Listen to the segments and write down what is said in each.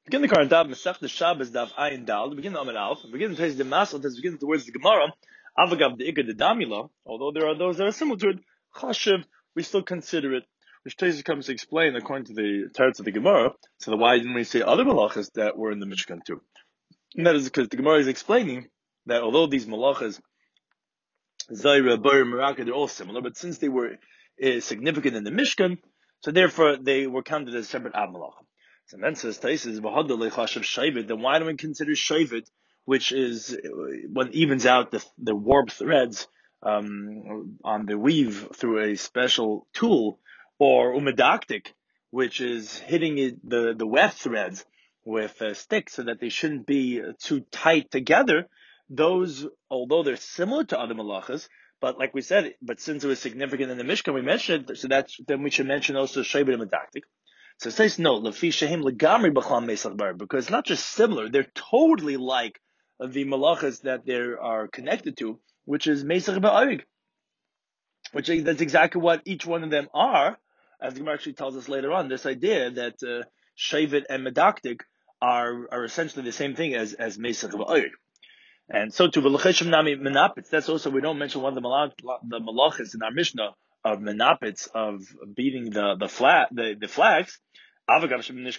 Begin the current daf, Masech the Shabbos daf Ayin Dal. Begin the Amid Alf. Begin the the Masel. Begin the words of the Gemara. Avagav the Ikka the Damila. Although there are those that are similar to it, Chashiv, we still consider it. Which Taisus comes to explain according to the teretz of the Gemara. So why didn't we say other malachas that were in the Mishkan too? And that is because the Gemara is explaining that although these malachas, Zaira, Bar, Meraka, they're all similar, but since they were significant in the Mishkan, so therefore they were counted as separate Av malachas. And then says Taisus, then why don't we consider Shavit, which is what evens out the warp threads on the weave through a special tool, or umedaktik, which is hitting the weft threads with a stick so that they shouldn't be too tight together. Those, although they're similar to other malachas, but like we said, but since it was significant in the Mishkan, we mentioned it, so then we should mention also Shavit and Medaktik. So it says no, because it's not just similar, they're totally like the malachas that they are connected to, which is Mesach Ba'arig, which that's exactly what each one of them are, as the Gemara actually tells us later on, this idea that Shavit and Medaktik are essentially the same thing as Mesach Ba'arig. And so to V'lecheshem Nami Menapitz, that's also, we don't mention one of the malachas in our Mishnah of Menapitz, of beating the flags. Although in the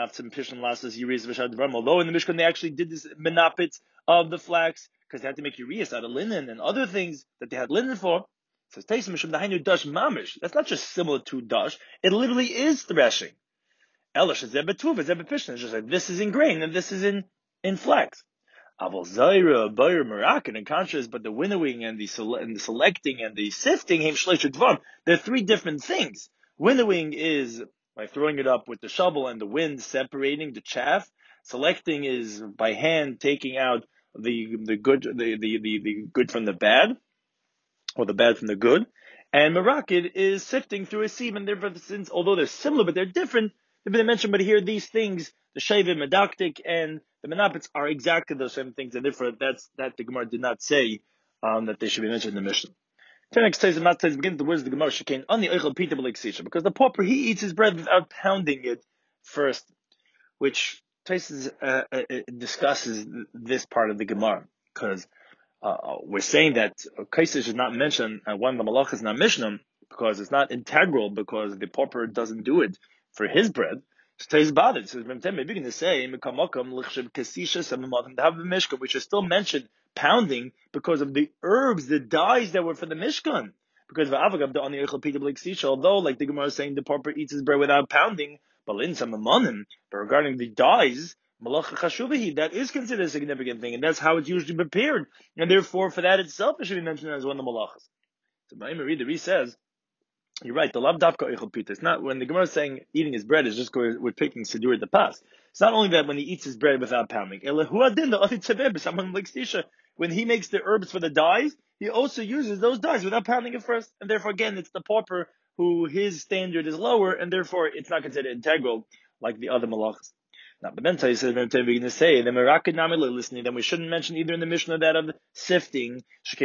Mishkan they actually did this Menapitz of the flags, because they had to make ureas out of linen and other things that they had linen for. It says, that's not just similar to dash, it literally is threshing. It's just like this is in grain and this is in flax. Aval Zaira, Bayer, Merakin, in contrast, but the winnowing and the selecting and the sifting, they're three different things. Winnowing is by throwing it up with the shovel and the wind separating the chaff. Selecting is by hand taking out the good from the bad, or the bad from the good. And Merakid is sifting through a sieve, and therefore, since although they're similar but they're different, they've been mentioned. But here, these things, the Shavit, Medaktik, and the Menapitz are exactly those same things, and therefore that the Gemara did not say that they should be mentioned in the Mishnah. The next says, begins the words of the Gemara, Shekain on the Eichel Pita B'Leksisha, because the pauper, he eats his bread without pounding it first, which Taisus discusses this part of the Gemara, because we're saying that Kaisa should not mention one of the malachas in our Mishnah, because it's not integral, because the pauper doesn't do it for his bread. So Taisus bothered. So maybe you can say to have the Mishkan, which is still mentioned pounding because of the herbs, the dyes that were for the Mishkan. Because of Avagab on the Eichel Pita B'Leksisha, although like the Gemara is saying the pauper eats his bread without pounding, but regarding the dyes, Malacha Chashuvahi, that is considered a significant thing, and that's how it's usually prepared. And therefore, for that itself, it should be mentioned as one of the malachas. So the Ri says, you're right, the lav dafka eichel pita. It's not, when the Gemara is saying eating his bread is just we're taking sidur at the past. It's not only that when he eats his bread without pounding. When he makes the herbs for the dyes, he also uses those dyes without pounding it first. And therefore, again, it's the pauper who his standard is lower, and therefore it's not considered integral like the other malachas. Now, but then Taisus says, we're going to say, then we shouldn't mention either in the Mishnah that of sifting.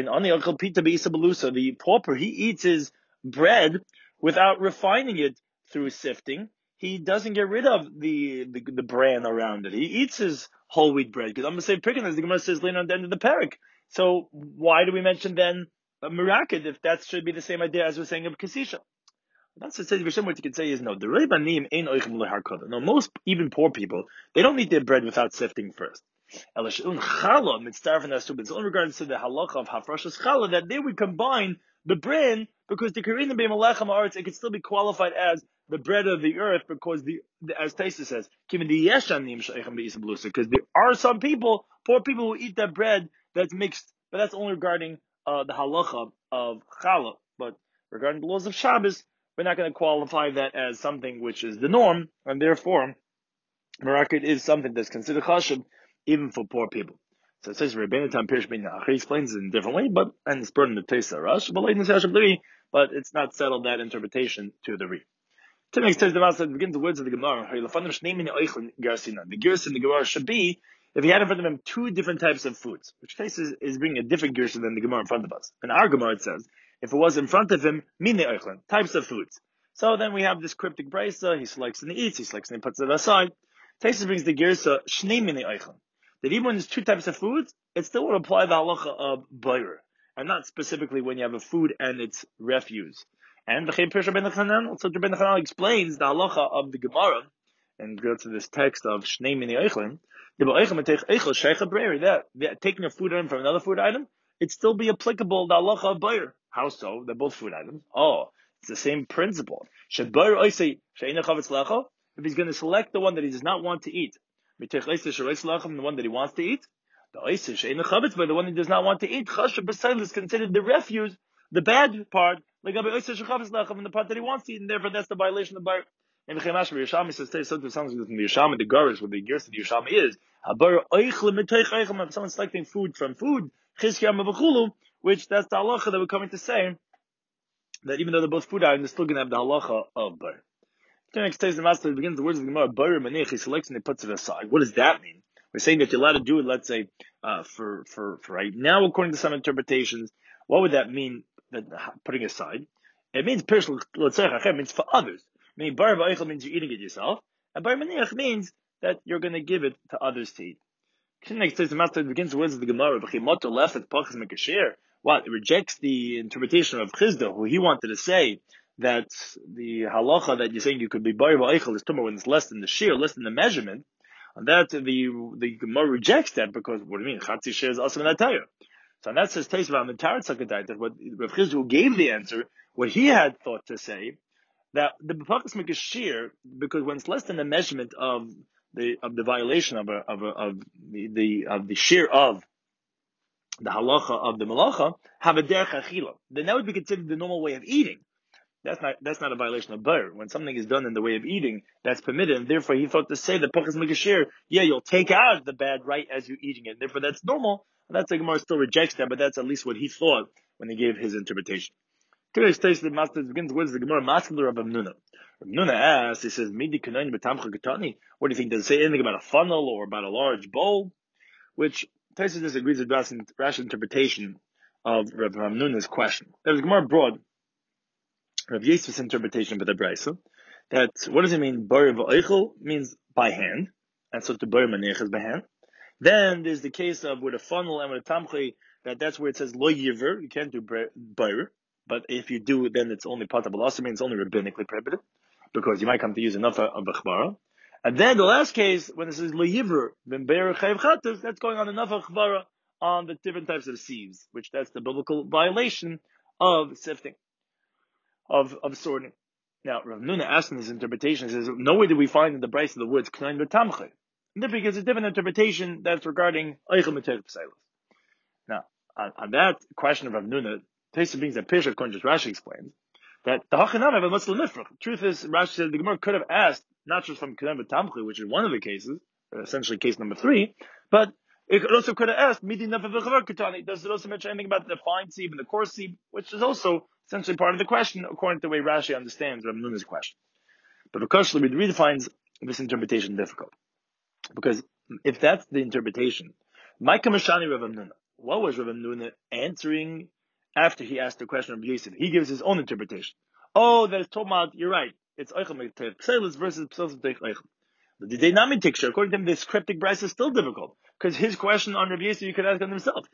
The pauper, he eats his bread without refining it through sifting. He doesn't get rid of the bran around it. He eats his whole wheat bread. Because I'm going to say picking, as the Gemara says later on the end of the parak. So why do we mention then Merakid if that should be the same idea as we're saying of Kasisha? That's what you can say is no. The Reibanim ain't oichem leharkoda. No, most even poor people, they don't eat their bread without sifting first. It's only regards to the halacha of hafrashas challah that they would combine the bran, because the karinim b'malachem arts, it could still be qualified as the bread of the earth, because as Taisus says, because there are some people, poor people, who eat that bread that's mixed, but that's only regarding the halacha of challah. But regarding the laws of Shabbos, we're not going to qualify that as something which is the norm, and therefore, Merakid is something that's considered chashuv even for poor people. So it says Rebbeinu Tam Pirish Bin Nach. He explains it in a different way, and it's burned in the Tesa Rush, but it's not settled that interpretation to the Ri. Next says the Master begins the words of the Gemara. The Gersa in the Gemara should be if he had in front of him two different types of foods, which case is bringing a different Gersa than the Gemara in front of us. In our Gemara it says, if it was in front of him, mine oichlin, types of foods. So then we have this cryptic brisa, he selects and he eats, he selects and he puts it aside. Taisa brings the Gersa Shnei Minei Eichel. That even when there's two types of foods, it still would apply the halacha of Bayer, and not specifically when you have a food and its refuse. And the Chem Pirsha Ben Chanan, also Ben Chanan explains the halacha of the Gemara, and go to this text of Shnei Minei Eichel. That taking a food item from another food item, it'd still be applicable the halacha of Bayer. How so? They're both food items. Oh, it's the same principle. If he's going to select the one that he does not want to eat, the one that he wants to eat, the one he does not want to eat, is considered the refuse, the bad part, and the part that he wants to eat, and therefore that's the violation of Bayer. And the Yeshami says, something sounds like the Yeshami, the Garish, what the Gersa the Yeshami is. If someone's selecting food from food, which that's the halacha that we're coming to say, that even though they're both food items, they're still going to have the halacha of Bayer. The next the master begins the words of the Gemara, Bayer Manech, he selects and he puts it aside. What does that mean? We're saying that you're allowed to do it, let's say, for right now, according to some interpretations. What would that mean, that putting aside? It means, it means for others. Meaning, bar v'eichel means you're eating it yourself, and bar maniach means that you're going to give it to others to eat. Next, the master begins the words of the Gemara. What? It rejects the interpretation of Chizda, who he wanted to say that the halacha that you're saying you could be bar v'eichel is tumor when it's less than the shear, less than the measurement. And that the Gemara rejects that because what do you mean? Chatzi shear is also an atayah. So and that says taste about the Tarat Sakadai that what Rav Chizda who gave the answer, what he had thought to say, that the B'fakas make a shear because when it's less than the measurement of the violation of the shear of the halacha of the malacha, have a derech achila. Then that would be considered the normal way of eating. That's not a violation of Bayer. When something is done in the way of eating, that's permitted, and therefore he thought to say that Pachas make a shear, you'll take out the bad right as you're eating it. Therefore that's normal, and that's the Gemara still rejects that, but that's at least what he thought when he gave his interpretation. Today's taste the master begins with the Gemara Maskler of Nuna. Nuna asks, he says, Midi Kanayin Betamcha Katani. What do you think? Does it say anything about a funnel or about a large bowl? Which Taisa disagrees with Rashi's interpretation of Rav Nuna's question. There's Gemara broad Rav Yosef's interpretation for the Brisa, that what does it mean? Bar v'eichel means by hand, and so to bar manech is by hand. Then there's the case of with a funnel and with a tamchi, that's where it says lo yiver, you can't do bar. But if you do, then it's only patabal. Also means only rabbinically prohibited, because you might come to use enough of a chvara. And then the last case, when it says lo yiver, ben be'er chayv chatev, that's going on enough of chvara on the different types of sieves, which that's the biblical violation of sifting, of sorting. Now, Rav Nuna asked in his interpretation, he says, nowhere did we find in the Brisa the words k'nayin v'tamche. Because it's a different interpretation that's regarding eichel m'teich p'seilos. Now, on that question of Rav Nuna, Taisa brings that Pirsha, according to Rashi explains, that the Hachanam have a Muslim Nifrach. Truth is, Rashi said the Gemara could have asked, not just from K'nayin v'tamche, which is one of the cases, essentially case number 3, but it also could have asked, Midi Nefev v'chavar Katani, does it also mention anything about the fine sieve and the coarse sieve, which is also essentially part of the question, according to the way Rashi understands Rav Nuna's question. But because Shlebid finds this interpretation difficult. Because if that's the interpretation, Ma'ika Mashani Rav Nuna, what was Rav Nuna answering after he asked the question of Yosef? He gives his own interpretation. Oh, that is Tomad, you're right. It's Eichel Me'teich P'seilos versus P'seilos Me'teich Eichel. The dynamic picture, according to him, this cryptic Brisa is still difficult. Because his question on Rav Yosef, you could ask on himself.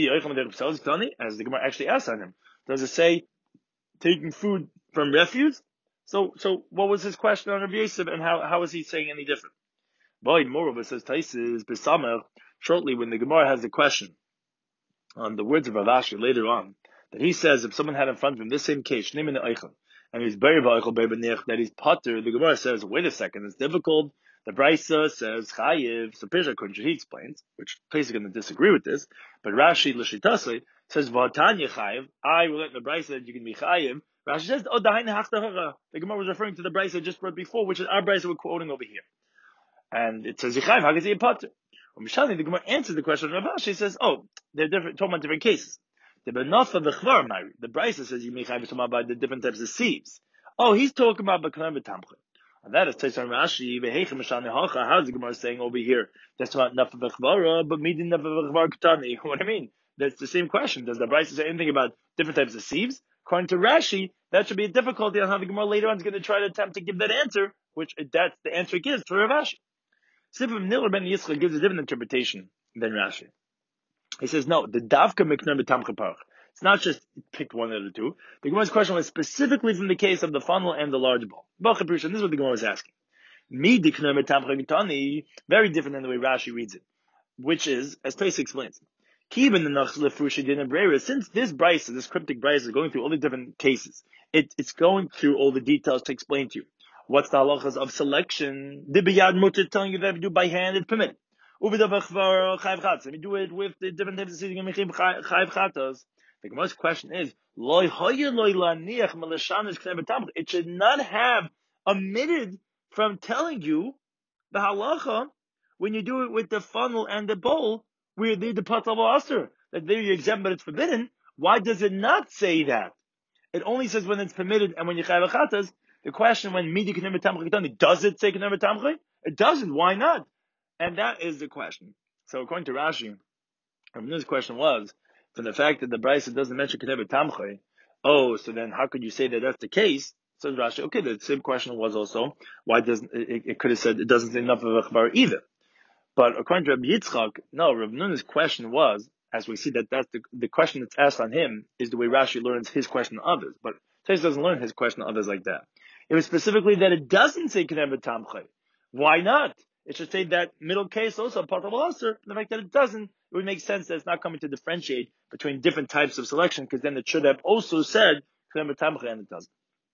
As the Gemara actually asks on him. Does it say taking food from refuse? So what was his question on Rav Yosef, and how is he saying any different? Boyd moreover says Taisis Besamer shortly when the Gemara has a question on the words of Rav Ashi later on, that he says if someone had in front of him this same case, Shneimene Eichel, and he's buried by Eichel Bebenich, that he's potter, the Gemara says, wait a second, it's difficult. The Brisa says Chayiv, so Pirsha he explains, which Taisis is going to disagree with this, but Rashi L'Shitase says V'atanya Chayiv, I will let the Brisa that you can be Chayiv. Rashi says, oh, the Gemara was referring to the Brisa just read before, which is our Brisa we're quoting over here. And it says Yichayv, how can he a potter? Mishani, the Gemara answers the question of Rav Ashi. He says, oh, they're different, talking about different cases. The Benofa v'chvar Mari. The Brisa says you may chayv talking about the different types of sieves. Oh, he's talking about b'k'nayin v'tamche. And that is Teitzar Rashi v'heichem mishani hacha. How's the Gemara saying over here? That's about nafa v'chvara, but midin nafa v'chvar k'tani. What do I mean? That's the same question. Does the Brisa say anything about different types of sieves? According to Rashi, that should be a difficulty on how the Gemara later on is going to try to attempt to give that answer, which that's the answer it gives to Rav Ashi. Sifim Nil Ben Yitzchak gives a different interpretation than Rashi. He says, no, the Davka Mikner B'Tamcha Parach. It's not just pick one out of the two. The Gemara's question was specifically from the case of the funnel and the large bowl. This is what the Gemara was asking. Mi Dikner B'Tamcha Gitani, very different than the way Rashi reads it, which is, as Tais explains, since this brisa, this cryptic brisa, is going through all the different cases, it's going through all the details to explain to you what's the halachas of selection. The biyad mutter telling you that if you do by hand, it's permitted. If you do it with the different types of seating and chayv chatas. The Gemara's question is, it should not have omitted from telling you the halacha when you do it with the funnel and the bowl, where the patal aser, that there you're exempt but it's forbidden. Why does it not say that? It only says when it's permitted and when you chayv chatas. The question when midi k'nem b'tamcha, does it say k'nem b'tamcha? It doesn't. Why not? And that is the question. So according to Rashi, Rabbenu's question was from the fact that the brisa doesn't mention k'nem b'tamcha. Oh, so then how could you say that that's the case? Says Rashi. Okay, the same question was also why doesn't it could have said it doesn't say enough of a chbar either. But according to Rabbi Yitzchak, no, Rabbi Nuna's question was, as we see that's the question that's asked on him is the way Rashi learns his question to others. But Tais doesn't learn his question to others like that. It was specifically that it doesn't say K'nei B'Tamchei. Why not? It should say that middle case also, part of Aser. The fact that it doesn't, it would make sense that it's not coming to differentiate between different types of selection, because then it should have also said K'nei B'Tamchei, and it doesn't.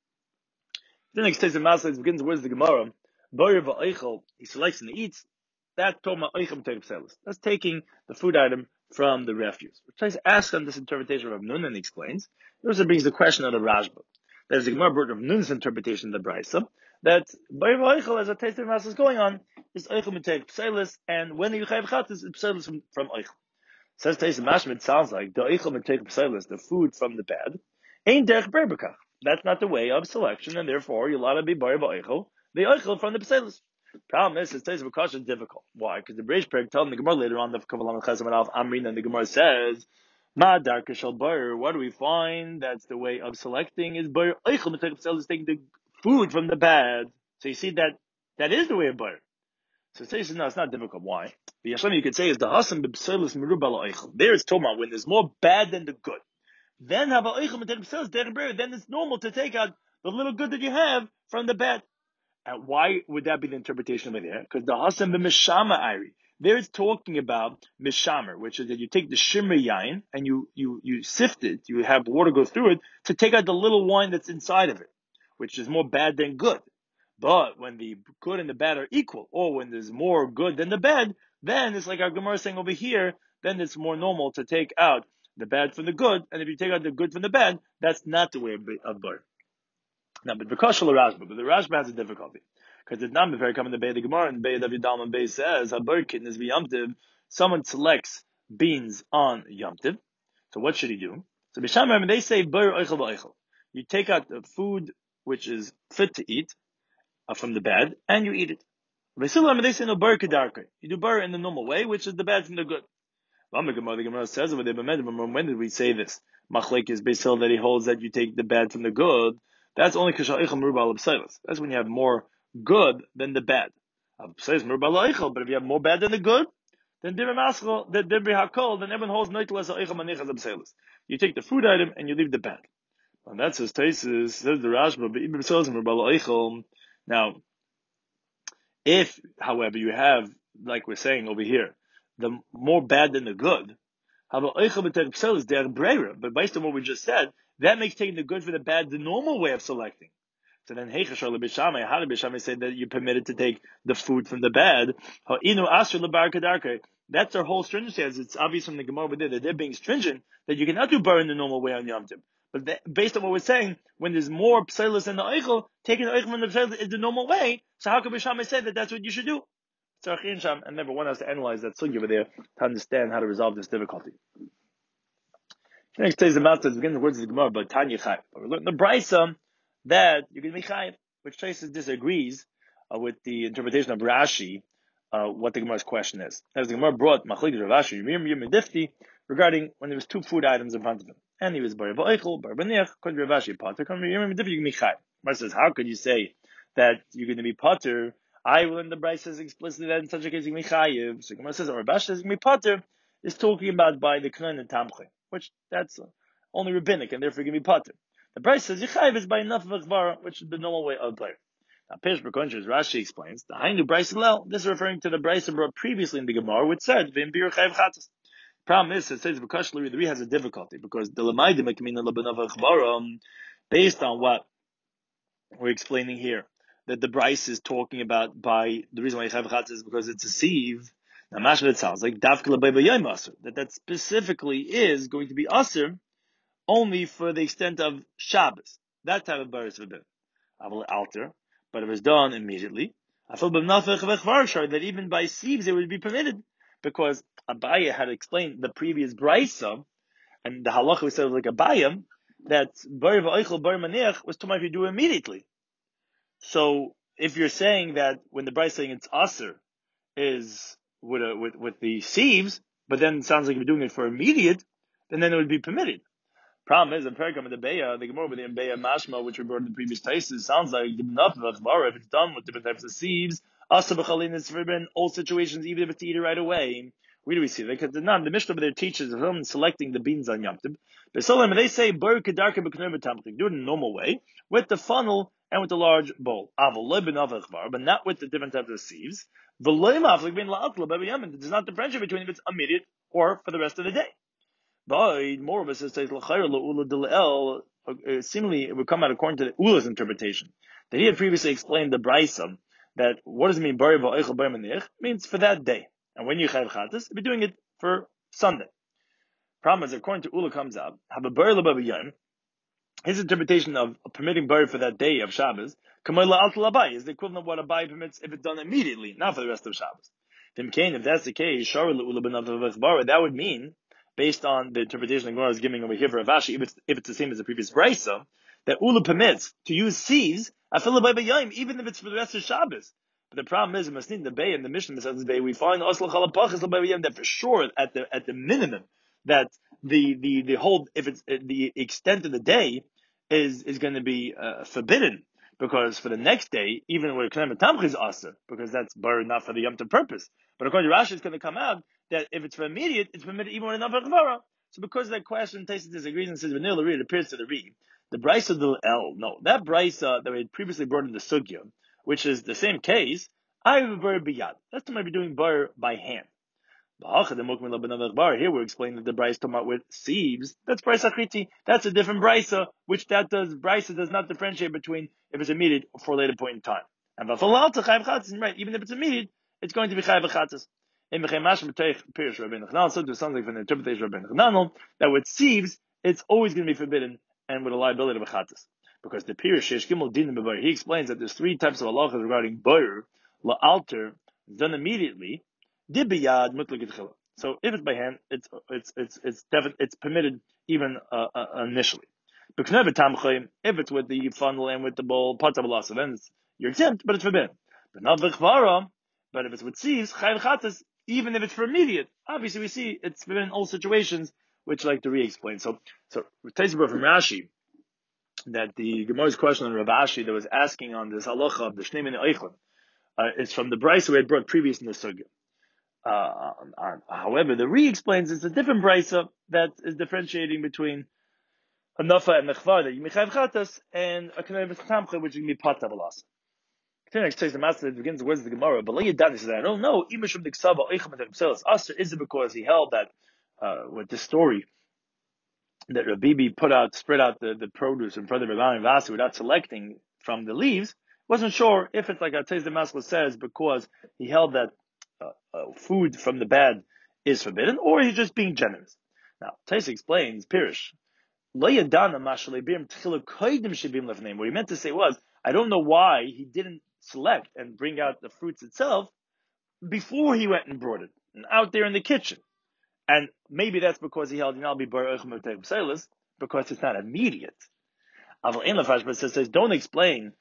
The next case of Masach begins with the Gemara. Boyer v'Eichel, he selects and he eats. That's taking the food item from the refuse. Which tries to ask on this interpretation of Nun, and he explains. It also brings the question out of Rashba. There's the Gemara brought of Nun's interpretation of the Brisa, that by Eichel, as a taste of Mass is going on, is Eichel Mitayv Pselis, and when you Chayv Chat is Pselis from Eichel. Says Taste of Mashma, it sounds like the Eichel Mitayv Pselis, the food from the bed, ain't Derech Berbekach. That's not the way of selection, and therefore you're allowed to be Bar Eichel, the Eichel from the Pselis. Problem is, it says Vakash is difficult. Why? Because the Breish Perek telling the Gemara later on, the Kavalam Chesam and Alf Amrin, and the Gemara says, Ma Darka Shal Bar, what do we find? That's the way of selecting is Bar Eichel Mitayv Pselis, taking the food from the bed. So you see that is the way of Bar. So it says, no, it's not difficult. Why? The Yashlam you could say is the Hasam B'Pselis Merubal Eichel. There it's Toma, when there's more bad than the good. Then have a Eichel Mitayv Pselis, then it's normal to take out the little good that you have from the bed. And why would that be the interpretation over there? Because the Hasam b'Mishama Iri, there it's talking about Mishamer, which is that you take the Shimmer Yain and you sift it, you have water go through it to take out the little wine that's inside of it, which is more bad than good. But when the good and the bad are equal, or when there's more good than the bad, then it's like our Gemara is saying over here, then it's more normal to take out the bad from the good, and if you take out the good from the bad, that's not the way of Bar. Now, but because the Rashba has a difficulty, because it's not very common to Bay the Gemara, and Bay David Dalman Bay says, "Haberkin is Yomtiv." Someone selects beans on Yomtiv, so what should he do? So B'Shamar, they say Bar Eichel B'Eichel. You take out the food which is fit to eat from the bad, and you eat it. B'Silam, they say no Bar Kedarka. You do Bar in the normal way, which is the bad from the good. The Gemara says over there, when did we say this? Machlek is Beisil that he holds that you take the bad from the good. That's only that's when you have more good than the bad. But if you have more bad than the good, then then everyone holds you take the food item and you leave the bad. And that's his thesis, says the Rashba. Now, if, however, you have, like we're saying over here, the more bad than the good, but based on what we just said, that makes taking the good for the bad the normal way of selecting. So then, how did B'Shamai say that you're permitted to take the food from the bad? That's their whole stringency. As it's obvious from the Gemara over there that they're being stringent, that you cannot do bar in the normal way on Yom Tov. But based on what we're saying, when there's more pselis in the eichel, taking the eichel from the pselis is the normal way. So how could B'Shamai say that that's what you should do? And never one has to analyze that sugi over there to understand how to resolve this difficulty. Next says the master begins the words of the Gemara, but Tanya Chai. We learn the Brisa that you're going to be Chai, which Traces disagrees with the interpretation of Rashi, what the Gemara's question is. As the Gemara brought Machlik Rashi, Yom regarding when there was two food items in front of him, and he was Bar V'Eichel, Bar B'Nech, according to Rashi, Potter, Yom Yom Yom Yom. Says, how could you say that you're going to be Potter I will in the Bryce says explicitly that in such a case you can be chayiv. So Gemara says, or Rabash says you can be pater, is talking about by the Knan and Tamche, which that's only rabbinic and therefore you can be pater. The Bryce says Yechayiv is by enough of Achvara, which is the normal way of player. Now, Pish Berkonshas, Rashi explains, the Hainu Bryce Lel, this is referring to the Bryce brought previously in the Gemara, which said, Vim Bir Chayiv Chatzis. Problem is, it says Bekashler, the Re has a difficulty, because the Lamaidim Ekmina Labanov Achvara, based on what we're explaining here, that the Bryce is talking about by, the reason why Chayiv Chatzis is because it's a sieve. Now, Mashma, it sounds like, Dafka Labayba Yom Asr, that specifically is going to be Asr, only for the extent of Shabbos. That type of bar is forbidden. I will alter, but if it's done immediately, I feel that even by sieves it would be permitted, because Abaye had explained the previous brisa, and the halacha we said was like Abayim, that bar v'oichel bar maniach was too much if you do immediately. So if you're saying that when the brisa saying it's aser is with the sieves, but then it sounds like you're doing it for immediate, then it would be permitted. Problem is, in Perikam the Beya, the Gemara with the Beya Mashma, which we brought in the previous cases, sounds like enough of Achvara, if it's done with different types of sieves, Asa B'chalin is forbidden, all situations, even if it's eaten right away. Where do we see that? Because the Mishnah over there teaches them selecting the beans on Yom Tov. But they say, Bar Kedarka B'kner B'tamchik, do it in a normal way, with the funnel and with the large bowl. Aval loy b'nav Achvara, but not with the different types of sieves. V'loy maflik bin la'atla b'yamin. There's not differentiate between if it's immediate or for the rest of the day. But more of us says seemingly it would come out according to the Ula's interpretation that he had previously explained the Brisa that what does it mean bari va'oichel bar manich means for that day, and when you chayav chatas, you'll be doing it for Sunday. Problem is, according to Ula comes out have a bari l'baviyim. His interpretation of permitting bari for that day of Shabbos kamayla al labai is the equivalent of what a bai permits if it's done immediately, not for the rest of Shabbos. If that's the case, that would mean, based on the interpretation the Gemara is giving over here for Avashi, if it's the same as the previous Brisa, that Ula permits to use sieves, even if it's for the rest of Shabbos. But the problem is, in Masnin, the Bay and the Mishnah says the Bay, we find that for sure, at the minimum, that the whole, if it's the extent of the day is going to be forbidden. Because for the next day, even where K'nei Tamch is Aser, because that's buried not for the Yom Tov purpose. But according to Rashi, it's going to come out that if it's for immediate, it's permitted even when it's not for Chvara. So because of that question, Taisa disagrees and says, Vanilla Reed appears to the Reed. The Brisa del El, no, that Brisa that we had previously brought in the Sugya, which is the same case, I have a bar biyad. That's to be doing bar by hand. Here we're explaining that the Brisa talking about with sieves, that's Brisa Achriti. That's a different Brisa, which Brisa does not differentiate between if it's immediate or for a later point in time. And right, even if it's immediate, it's going to be Chayav Chatzis. In Pirish Rabbeinu Chananel, so there's something from the interpretation of Rabbeinu Chananel, that with sieves, it's always going to be forbidden and with a liability of a Chatzis. Because the Pirish Shesh Gimel Dinim B'Bayr, he explains that there's three types of halachas regarding Bayr, La'alter, done immediately, Dibiyad Mutlik Itchila. So if it's by hand, it's permitted even initially. If it's with the funnel and with the bowl, then you're exempt, but it's forbidden. But not v'chvara. But if it's with sieves, chayav chatas, even if it's for immediate, obviously we see it's forbidden in all situations, which like to re-explain. So Taisibur from Rashi, that the Gemara's question on Rav Ashi that was asking on this halacha of the Shnei Min Eichlim, is from the Brisa we had brought previous in the Sugya. However, the re-explains it's a different Brisa that is differentiating between a nafa and nechvar that you mechav chatas and a k'nei v'tamcha which you can be pat avalas. Next says the master begins the words of the Gemara. But Le'yadani says, I don't know. Imashum diksava oichem et aser. Is it because he held that with this story that Rabibi spread out the produce in front of Rabban and Vasi without selecting from the leaves? Wasn't sure if it's like Atez the Master says because he held that food from the bad is forbidden, or he's just being generous. Now, Tais explains Pirish. What he meant to say was, I don't know why he didn't select and bring out the fruits itself before he went and brought it, and out there in the kitchen. And maybe that's because he held because it's not immediate. But says, don't explain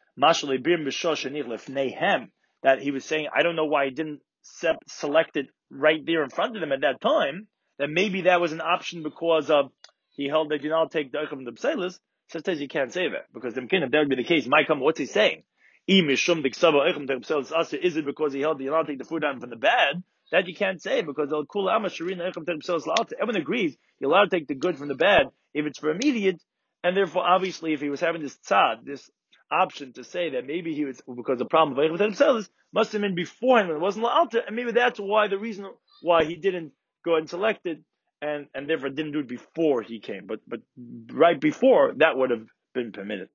that he was saying, I don't know why he didn't select it right there in front of them at that time, that maybe that was an option because of he held that you now take the Eichel the Pselis. Says you can't say that because if that would be the case, what's he saying? Is it because he held that you're allowed to take the food out from the bad? That you can't say because everyone agrees you're allowed to take the good from the bad if it's for immediate, and therefore obviously if he was having this tzad, this option to say that maybe he was because the problem of must have been beforehand when it wasn't alta, and maybe that's why the reason why he didn't go and select it, and therefore didn't do it before he came, but right before that would have been permitted.